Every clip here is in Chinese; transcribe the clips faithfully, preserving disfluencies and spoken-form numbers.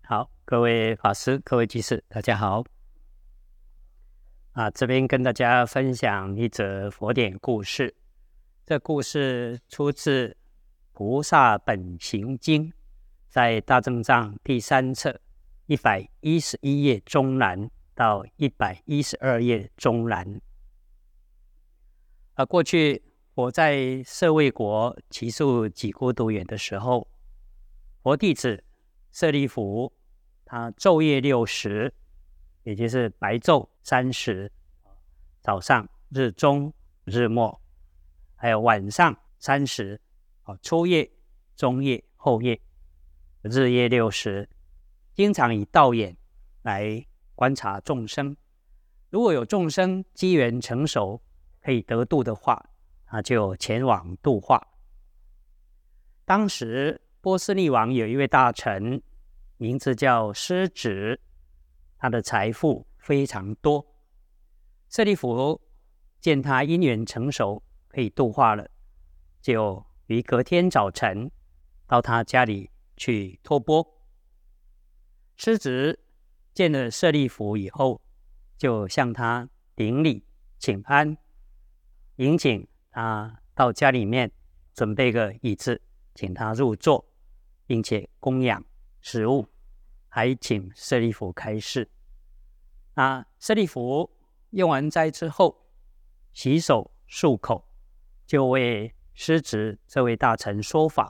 好，各位法师、各位居士，大家好。啊，这边跟大家分享一则佛典故事。这故事出自《菩萨本行经》，在大正藏第三册一百一十一页中栏到一百一十二页中栏。啊，过去我在舍卫国祇树给孤独园的时候，佛弟子舍利弗，他昼夜六时，也就是白昼三时，早上、日中、日末，还有晚上三时，初夜、中夜、后夜，日夜六时，经常以道眼来观察众生。如果有众生机缘成熟，可以得度的话，他就前往度化。当时波斯匿王有一位大臣，名字叫狮子，他的财富非常多。舍利弗见他因缘成熟，可以度化了，就于隔天早晨到他家里去托钵。狮子见了舍利弗以后，就向他顶礼请安，迎请他到家里面准备个椅子，请他入座，并且供养食物，还请舍利弗开示。那舍利弗用完斋之后，洗手漱口，就为狮子这位大臣说法。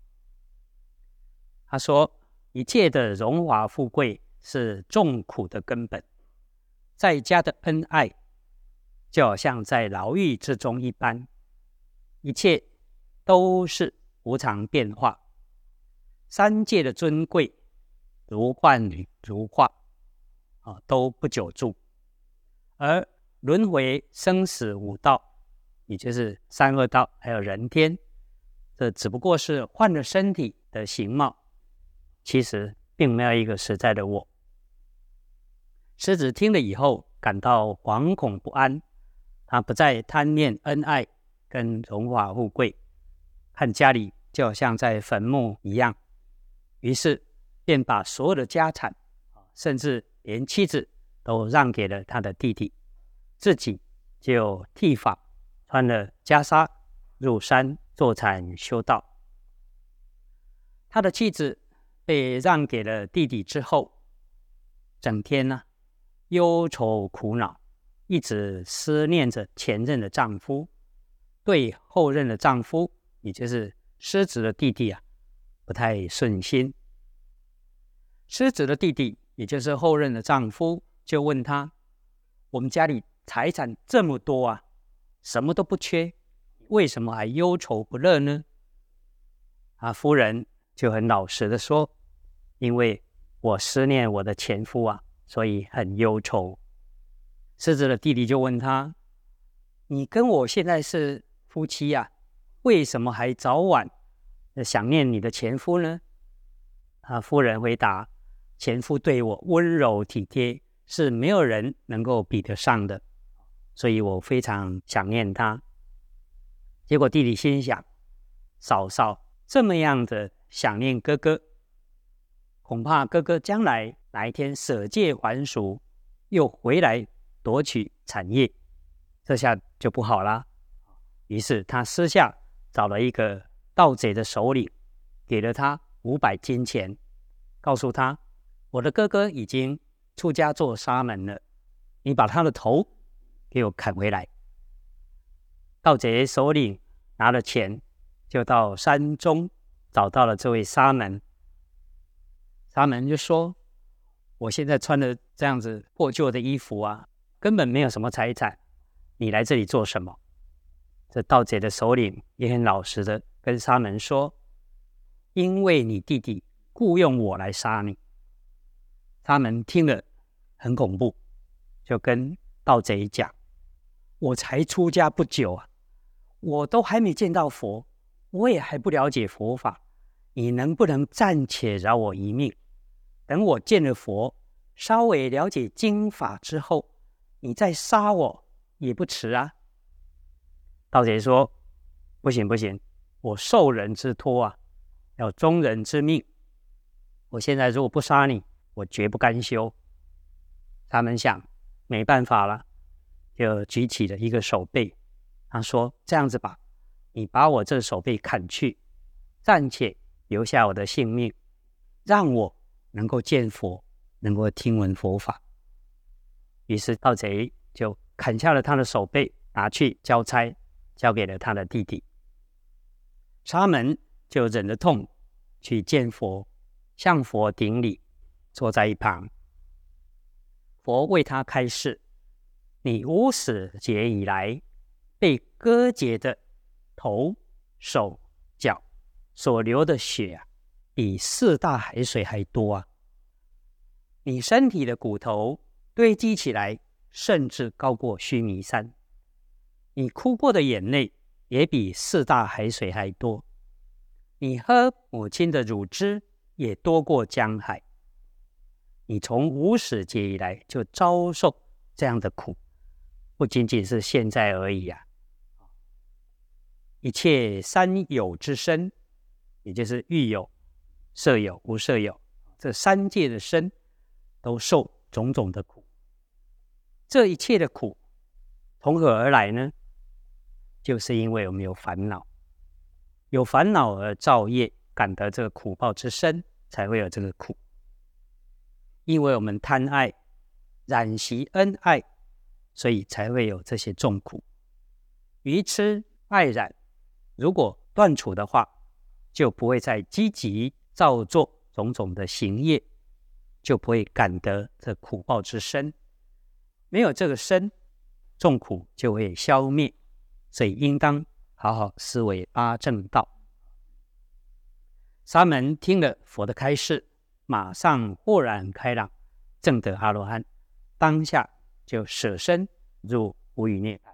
他说，一切的荣华富贵是众苦的根本，在家的恩爱就好像在牢狱之中一般，一切都是无常变化。三界的尊贵如幻如化、啊、都不久住，而轮回生死五道，也就是三恶道还有人天，这只不过是换了身体的形貌，其实并没有一个实在的我。狮子听了以后感到惶恐不安，他不再贪恋恩爱跟荣华富贵，看家里就好像在坟墓一样，于是便把所有的家产，甚至连妻子都让给了他的弟弟，自己就剃发，穿了袈裟，入山坐禅修道。他的妻子被让给了弟弟之后，整天呢、啊、忧愁苦恼，一直思念着前任的丈夫，对后任的丈夫，也就是狮子的弟弟啊，不太顺心。狮子的弟弟，也就是后任的丈夫，就问他：我们家里财产这么多啊，什么都不缺，为什么还忧愁不乐呢？啊，夫人就很老实的说：因为我思念我的前夫啊，所以很忧愁。狮子的弟弟就问他：你跟我现在是夫妻啊，为什么还早晚想念你的前夫呢？啊，夫人回答：前夫对我温柔体贴，是没有人能够比得上的，所以我非常想念他。结果弟弟心想，嫂嫂这么样的想念哥哥，恐怕哥哥将来哪一天舍戒还俗，又回来夺取产业，这下就不好啦。于是他私下找了一个盗贼的首领，给了他五百金钱，告诉他：我的哥哥已经出家做沙门了，你把他的头给我砍回来。盗贼首领拿了钱，就到山中找到了这位沙门。沙门就说：我现在穿的这样子破旧的衣服啊，根本没有什么财产，你来这里做什么？这盗贼的首领也很老实的跟沙门说：因为你弟弟雇佣我来杀你。沙门听了很恐怖，就跟盗贼讲：我才出家不久啊，我都还没见到佛，我也还不了解佛法，你能不能暂且饶我一命？等我见了佛，稍微了解经法之后，你再杀我也不迟啊。盗贼说：不行不行，我受人之托啊，要忠人之命， 我现在如果不杀你，我绝不甘休。沙门想，没办法了，就举起了一个手背，他说：这样子吧，你把我这手背砍去，暂且留下我的性命，让我能够见佛，能够听闻佛法。于是盗贼就砍下了他的手背，拿去交差，交给了他的弟弟。沙门就忍着痛去见佛，向佛顶礼，坐在一旁。佛为他开示：你无始劫以来被割截的头、手、脚所流的血啊，比四大海水还多啊！你身体的骨头堆积起来，甚至高过须弥山。你哭过的眼泪也比四大海水还多。你喝母亲的乳汁也多过江海。你从无始劫以来就遭受这样的苦，不仅仅是现在而已啊！一切三有之身，也就是欲有、色有、无色有，这三界的身都受种种的苦。这一切的苦从何而来呢？就是因为我们有烦恼，有烦恼而造业，感得这个苦报之身，才会有这个苦。因为我们贪爱、染习恩爱，所以才会有这些重苦。愚痴爱染，如果断除的话，就不会再积极造作种种的行业，就不会感得这苦报之身。没有这个身，众苦就会消灭，所以应当好好思维八正道。沙门听了佛的开示，马上豁然开朗，证得阿罗汉，当下就舍身入无余涅槃。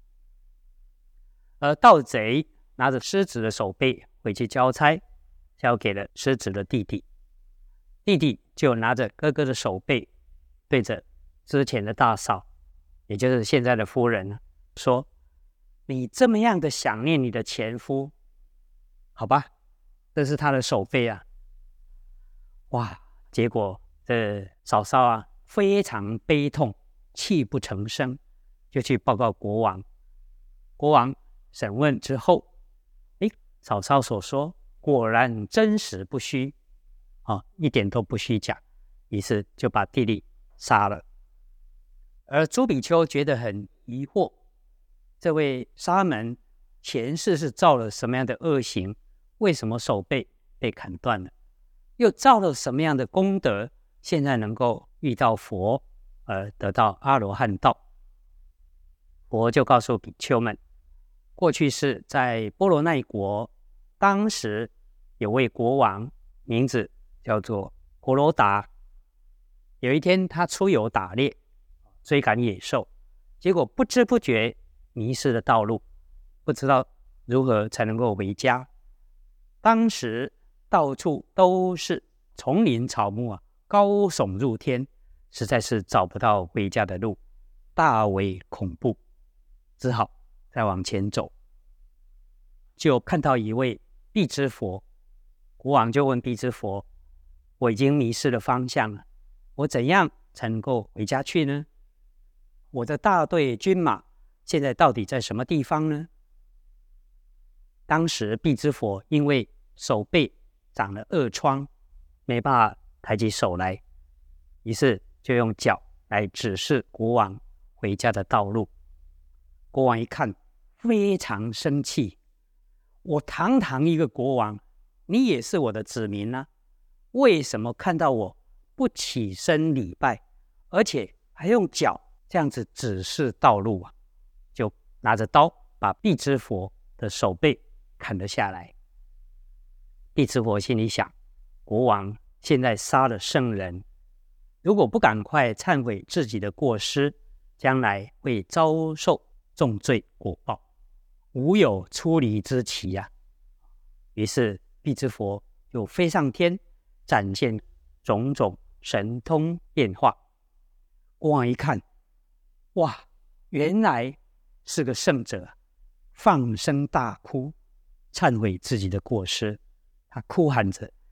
而盗贼拿着狮子的手背回去交差，交给了狮子的弟弟。弟弟就拿着哥哥的手背，对着之前的大嫂，也就是现在的夫人说：你这么样的想念你的前夫，好吧，这是他的手背啊。哇，结果这嫂嫂啊非常悲痛，泣不成声，就去报告国王。国王审问之后，诶，嫂嫂所说果然真实不虚，哦，一点都不虚假，于是就把弟弟杀了。而朱比丘觉得很疑惑，这位沙门前世是造了什么样的恶行，为什么手背被砍断了？又造了什么样的功德，现在能够遇到佛而得到阿罗汉道？佛就告诉比丘们，过去是在波罗奈国，当时有位国王，名字叫做婆罗达。有一天他出游打猎，追赶野兽，结果不知不觉迷失了道路，不知道如何才能够回家。当时到处都是丛林草木啊，高耸入天，实在是找不到回家的路，大为恐怖，只好再往前走。就看到一位辟支佛，国王就问辟支佛：我已经迷失了方向了，我怎样才能够回家去呢？我的大队军马现在到底在什么地方呢？当时辟支佛因为手背长了恶疮，没办法抬起手来，于是就用脚来指示国王回家的道路。国王一看，非常生气，我堂堂一个国王，你也是我的子民啊，为什么看到我不起身礼拜，而且还用脚这样子指示道路啊？就拿着刀把辟支佛的手背砍了下来。辟支佛心里想，国王现在杀了圣人，如果不赶快忏悔自己的过失，将来会遭受重罪果报，无有出离之期呀、啊。于是辟支佛就飞上天，展现种种神通变化。国王一看，哇，原来是个圣者，放声大哭，忏悔自己的过失。他哭喊着：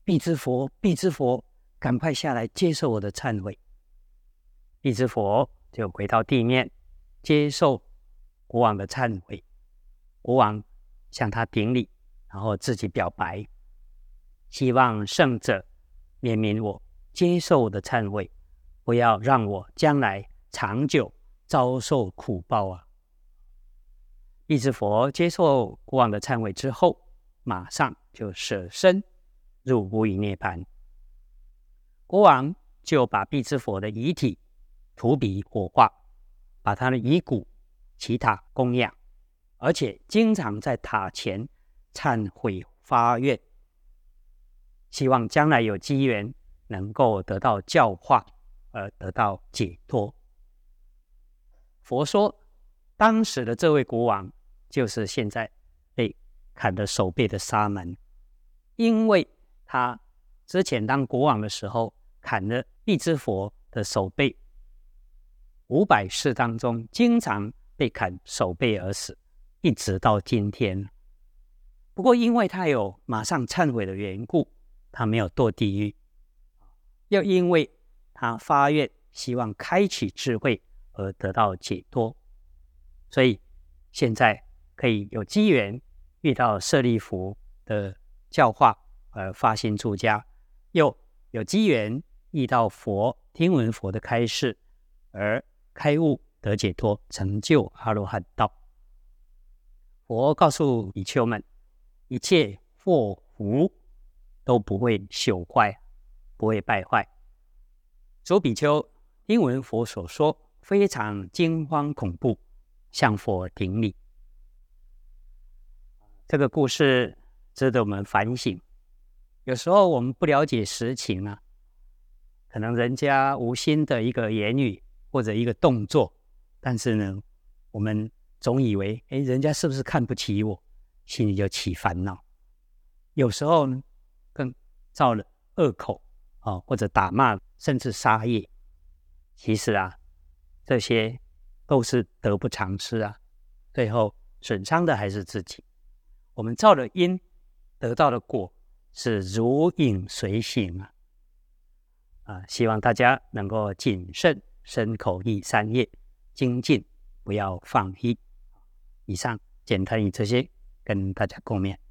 必之佛，必之佛，赶快下来接受我的忏悔。必之佛就回到地面，接受国王的忏悔。国王向他顶礼，然后自己表白，希望圣者怜悯我，接受我的忏悔，不要让我将来长久遭受苦报啊！必之佛接受国王的忏悔之后，马上就舍身入无余涅槃。国王就把必之佛的遗体涂笔火化，把他的遗骨起塔供养，而且经常在塔前忏悔发愿，希望将来有机缘能够得到教化而得到解脱。佛说，当时的这位国王就是现在被砍了手背的沙门，因为他之前当国王的时候砍了必之佛的手背，五百世当中经常被砍手背而死，一直到今天。不过因为他有马上忏悔的缘故，他没有堕地狱，又因为他发愿希望开启智慧而得到解脱，所以现在可以有机缘遇到舍利弗的教化而发心出家，又有机缘遇到佛听闻佛的开示而开悟得解脱，成就阿罗汉道。佛告诉比丘们，一切祸福都不会朽坏，不会败坏。诸比丘听闻佛所说，非常惊慌恐怖，向佛顶礼。这个故事值得我们反省。有时候我们不了解实情啊，可能人家无心的一个言语或者一个动作，但是呢，我们总以为，诶，人家是不是看不起我，心里就起烦恼。有时候呢，更造了恶口啊，或者打骂，甚至杀业。其实啊，这些都是得不偿失啊，最后损伤的还是自己。我们造了因，得到的果是如影随形啊！啊，希望大家能够谨慎身口意三业，精进，不要放逸。以上简单以这些跟大家共勉。